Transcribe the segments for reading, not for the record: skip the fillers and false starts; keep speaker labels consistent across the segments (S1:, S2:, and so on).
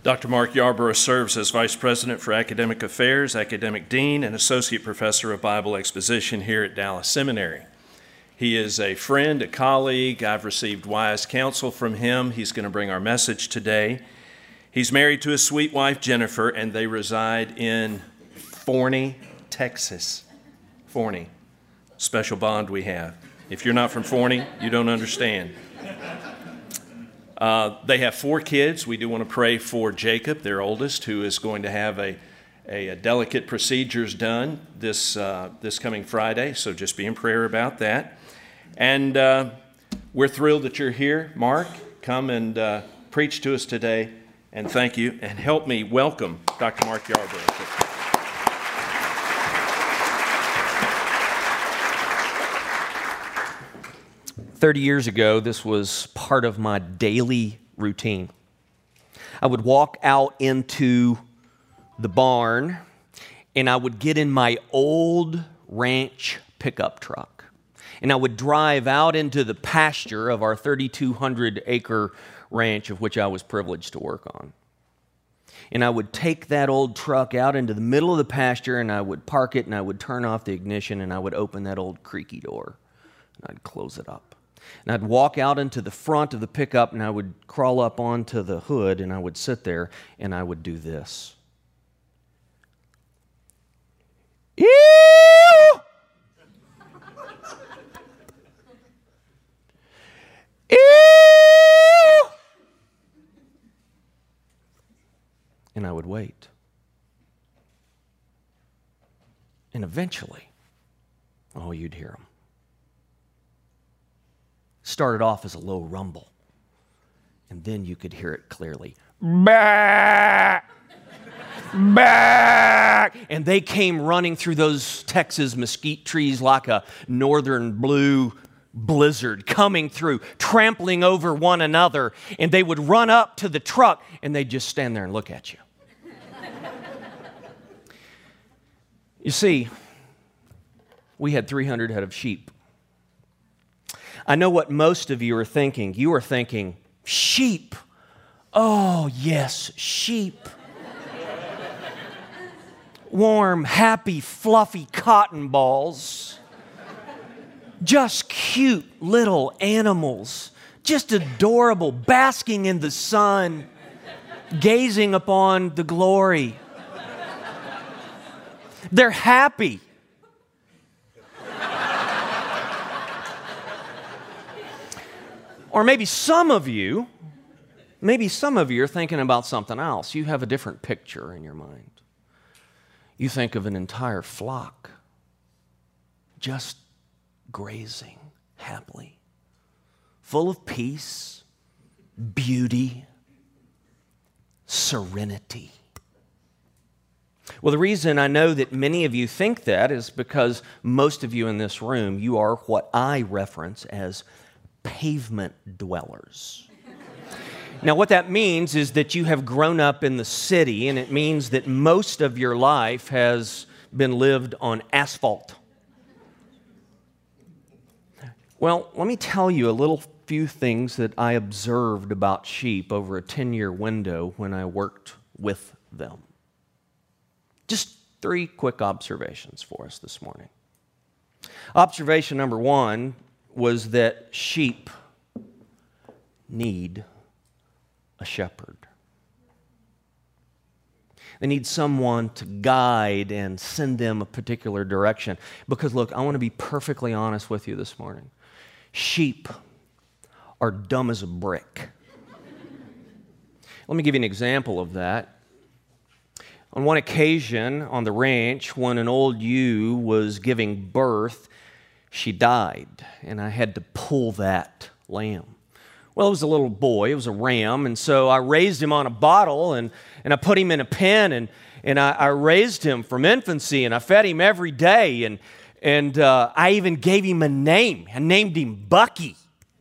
S1: Dr. Mark Yarborough serves as Vice President for Academic Affairs, Academic Dean, and Associate Professor of Bible Exposition here at Dallas Seminary. He is a friend, a colleague. I've received wise counsel from him. He's going to bring our message today. He's married to his sweet wife, Jennifer, and they reside in Forney, Texas. Forney, special bond we have. If you're not from Forney, you don't understand. They have 4 kids. We do want to pray for Jacob, their oldest, who is going to have a delicate procedures done this coming Friday, so just be in prayer about that. And we're thrilled that you're here. Mark, come and preach to us today, and thank you. And help me welcome Dr. Mark Yarborough.
S2: 30 years ago, this was part of my daily routine. I would walk out into the barn, and I would get in my old ranch pickup truck, and I would drive out into the pasture of our 3,200-acre ranch, of which I was privileged to work on. And I would take that old truck out into the middle of the pasture, and I would park it, and I would turn off the ignition, and I would open that old creaky door, and I'd close it up. And I'd walk out into the front of the pickup, and I would crawl up onto the hood, and I would sit there, and I would do this. Ew! Ew! And I would wait. And eventually, oh, you'd hear them. Started off as a low rumble, and then you could hear it clearly. Bah! Bah! And they came running through those Texas mesquite trees like a northern blue blizzard coming through, trampling over one another, and they would run up to the truck, and they'd just stand there and look at you. You see, we had 300 head of sheep. I know what most of you are thinking. You are thinking, sheep. Oh, yes, sheep. Warm, happy, fluffy cotton balls. Just cute little animals. Just adorable, basking in the sun, gazing upon the glory. They're happy. Or maybe some of you are thinking about something else. You have a different picture in your mind. You think of an entire flock just grazing happily, full of peace, beauty, serenity. Well, the reason I know that many of you think that is because most of you in this room, you are what I reference as pavement dwellers. Now, what that means is that you have grown up in the city, and it means that most of your life has been lived on asphalt. Well, let me tell you a little few things that I observed about sheep over a 10-year window when I worked with them. Just 3 quick observations for us this morning. Observation number 1 was that sheep need a shepherd. They need someone to guide and send them a particular direction. Because look, I want to be perfectly honest with you this morning. Sheep are dumb as a brick. Let me give you an example of that. On one occasion on the ranch, when an old ewe was giving birth, she died, and I had to pull that lamb. Well, it was a little boy, it was a ram, and so I raised him on a bottle, and I put him in a pen, and I raised him from infancy, and I fed him every day, and I even gave him a name. I named him Bucky.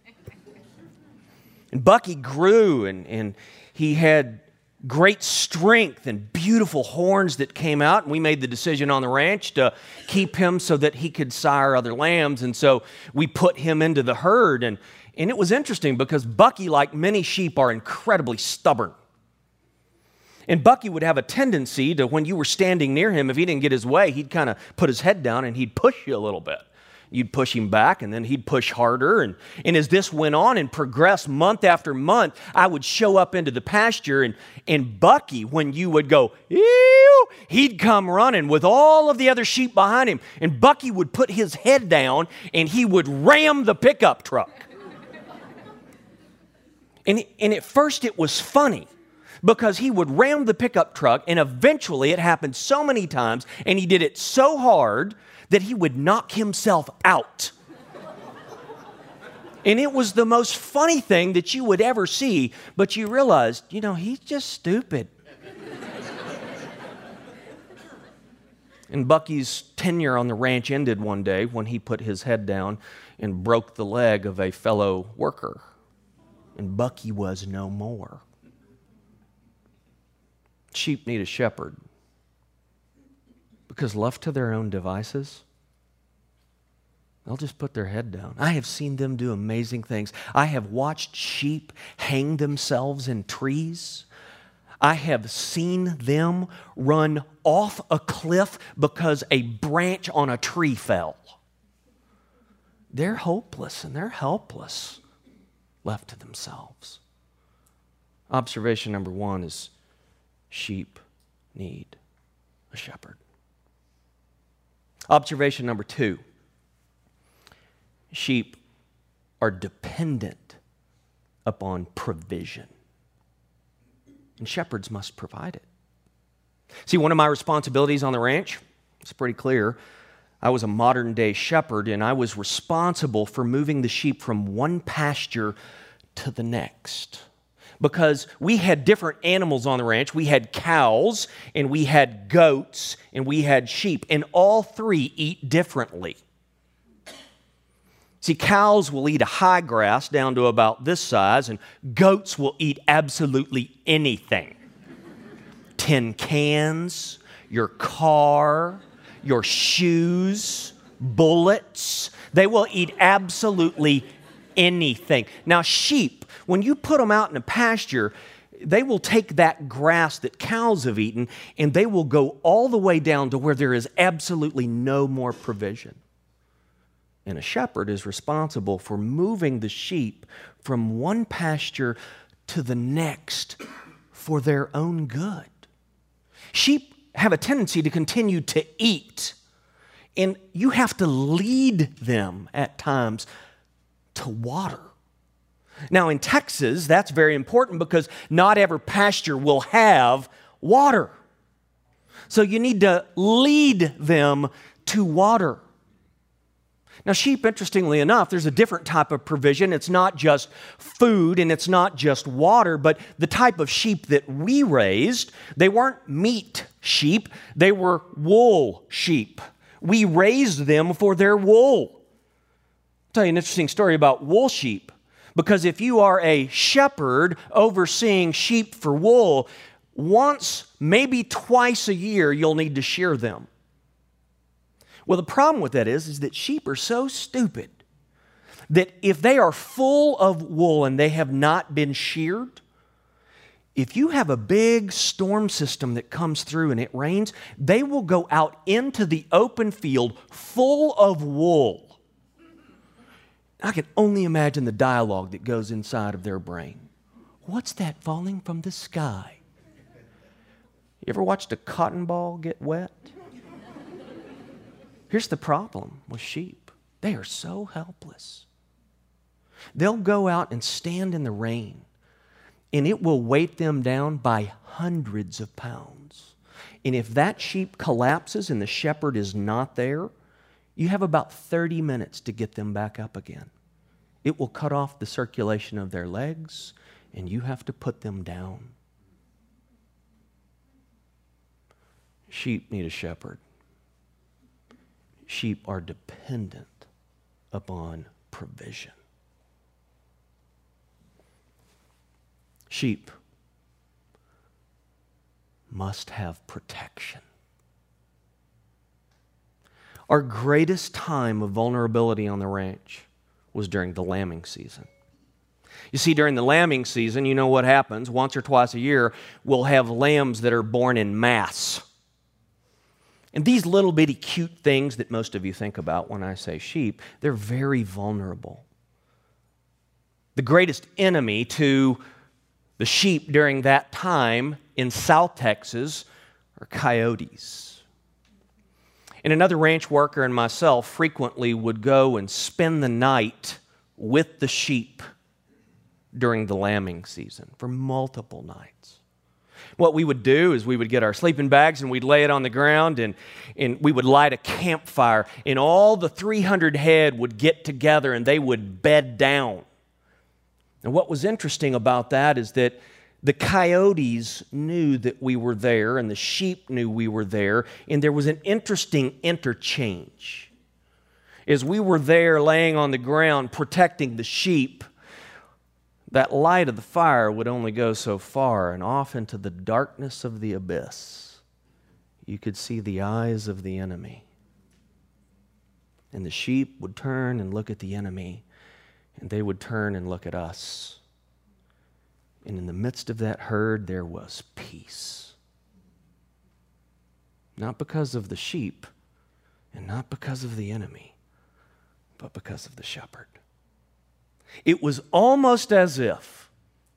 S2: And Bucky grew, and he had great strength and beautiful horns that came out, and we made the decision on the ranch to keep him so that he could sire other lambs, and so we put him into the herd, and it was interesting because Bucky, like many sheep, are incredibly stubborn. And Bucky would have a tendency to, when you were standing near him, if he didn't get his way, he'd kind of put his head down and he'd push you a little bit. You'd push him back, and then he'd push harder. And as this went on and progressed month after month, I would show up into the pasture, and Bucky, when you would go, ew, he'd come running with all of the other sheep behind him. And Bucky would put his head down, and he would ram the pickup truck. And at first it was funny, because he would ram the pickup truck, and eventually it happened so many times, and he did it so hard that he would knock himself out. And it was the most funny thing that you would ever see, but you realized, he's just stupid. And Bucky's tenure on the ranch ended one day when he put his head down and broke the leg of a fellow worker. And Bucky was no more. Sheep need a shepherd. Because left to their own devices, they'll just put their head down. I have seen them do amazing things. I have watched sheep hang themselves in trees. I have seen them run off a cliff because a branch on a tree fell. They're hopeless and they're helpless left to themselves. Observation number 1 is sheep need a shepherd. Observation number 2, sheep are dependent upon provision. And shepherds must provide it. See, one of my responsibilities on the ranch, it's pretty clear. I was a modern day shepherd, and I was responsible for moving the sheep from one pasture to the next. Because we had different animals on the ranch. We had cows, and we had goats, and we had sheep, and all three eat differently. See, cows will eat a high grass down to about this size, and goats will eat absolutely anything. Tin cans, your car, your shoes, bullets. They will eat absolutely anything. Now, sheep, when you put them out in a pasture, they will take that grass that cows have eaten, and they will go all the way down to where there is absolutely no more provision. And a shepherd is responsible for moving the sheep from one pasture to the next for their own good. Sheep have a tendency to continue to eat, and you have to lead them at times to water. Now, in Texas, that's very important because not every pasture will have water. So you need to lead them to water. Now, sheep, interestingly enough, there's a different type of provision. It's not just food and it's not just water, but the type of sheep that we raised, they weren't meat sheep, they were wool sheep. We raised them for their wool. I'll tell you an interesting story about wool sheep. Because if you are a shepherd overseeing sheep for wool, once, maybe twice a year, you'll need to shear them. Well, the problem with that is that sheep are so stupid that if they are full of wool and they have not been sheared, if you have a big storm system that comes through and it rains, they will go out into the open field full of wool. I can only imagine the dialogue that goes inside of their brain. What's that falling from the sky? You ever watched a cotton ball get wet? Here's the problem with sheep. They are so helpless. They'll go out and stand in the rain, and it will weight them down by hundreds of pounds. And if that sheep collapses and the shepherd is not there, you have about 30 minutes to get them back up again. It will cut off the circulation of their legs, and you have to put them down. Sheep need a shepherd. Sheep are dependent upon provision. Sheep must have protection. Our greatest time of vulnerability on the ranch was during the lambing season. You see, during the lambing season, you know what happens. Once or twice a year, we'll have lambs that are born in mass. And these little bitty cute things that most of you think about when I say sheep, they're very vulnerable. The greatest enemy to the sheep during that time in South Texas are coyotes. And another ranch worker and myself frequently would go and spend the night with the sheep during the lambing season for multiple nights. What we would do is we would get our sleeping bags and we'd lay it on the ground and we would light a campfire, and all the 300 head would get together and they would bed down. And what was interesting about that is that the coyotes knew that we were there and the sheep knew we were there, and there was an interesting interchange. As we were there laying on the ground protecting the sheep, that light of the fire would only go so far, and off into the darkness of the abyss, you could see the eyes of the enemy. And the sheep would turn and look at the enemy, and they would turn and look at us. And in the midst of that herd, there was peace. Not because of the sheep, and not because of the enemy, but because of the shepherd. It was almost as if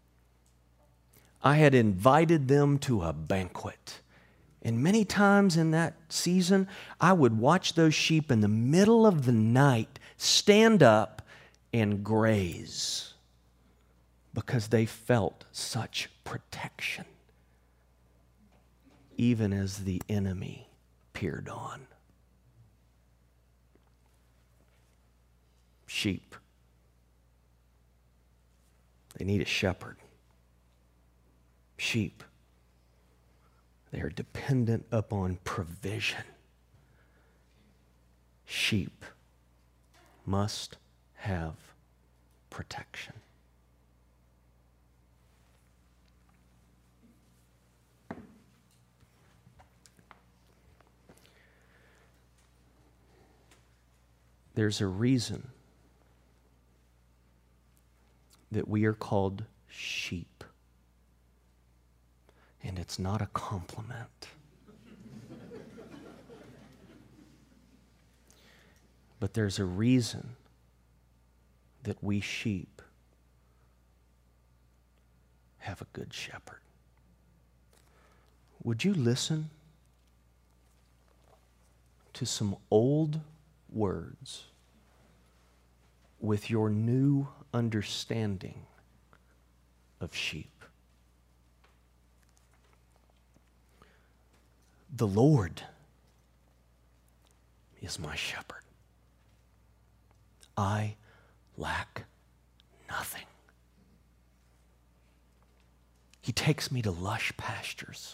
S2: I had invited them to a banquet. And many times in that season, I would watch those sheep in the middle of the night stand up and graze because they felt such protection, even as the enemy peered on. Sheep. They need a shepherd. Sheep. They are dependent upon provision. Sheep must have protection. There's a reason that we are called sheep. And it's not a compliment. But there's a reason that we sheep have a good shepherd. Would you listen to some old words with your new understanding of sheep? The Lord is my shepherd. I lack nothing. He takes me to lush pastures.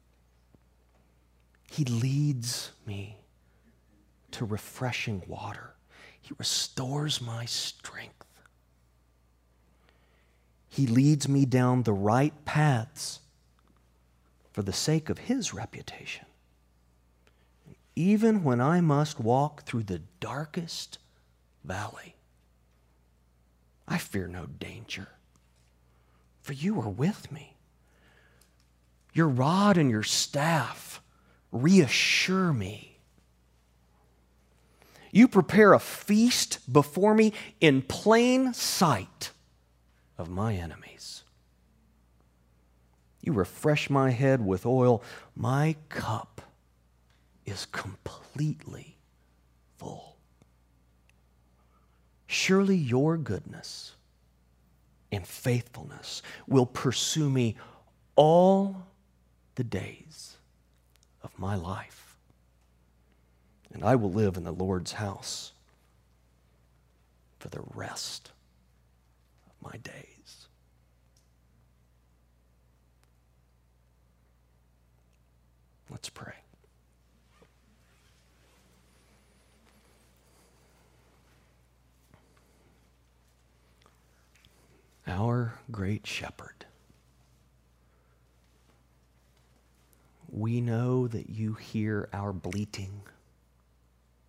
S2: He leads me to refreshing water. He restores my strength. He leads me down the right paths for the sake of His reputation. Even when I must walk through the darkest valley, I fear no danger, for you are with me. Your rod and your staff reassure me. You prepare a feast before me in plain sight of my enemies. You refresh my head with oil. My cup is completely full. Surely your goodness and faithfulness will pursue me all the days of my life, and I will live in the Lord's house for the rest of my days. Let's pray. Our great shepherd, we know that you hear our bleating.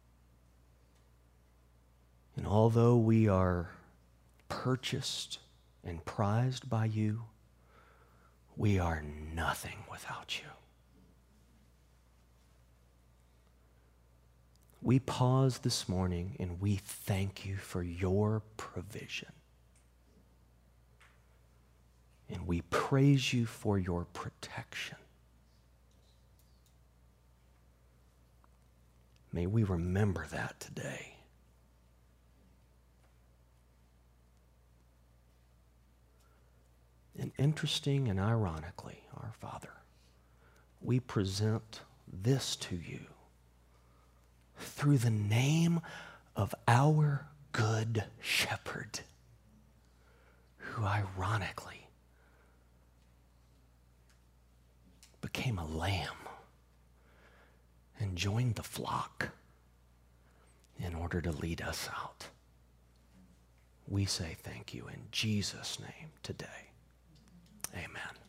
S2: And although we are purchased and prized by you. We are nothing without you. We pause this morning and we thank you for your provision. And we praise you for your protection. May we remember that today. And interesting and ironically, our Father, we present this to you through the name of our Good Shepherd, who ironically became a lamb and joined the flock in order to lead us out. We say thank you in Jesus' name today. Amen.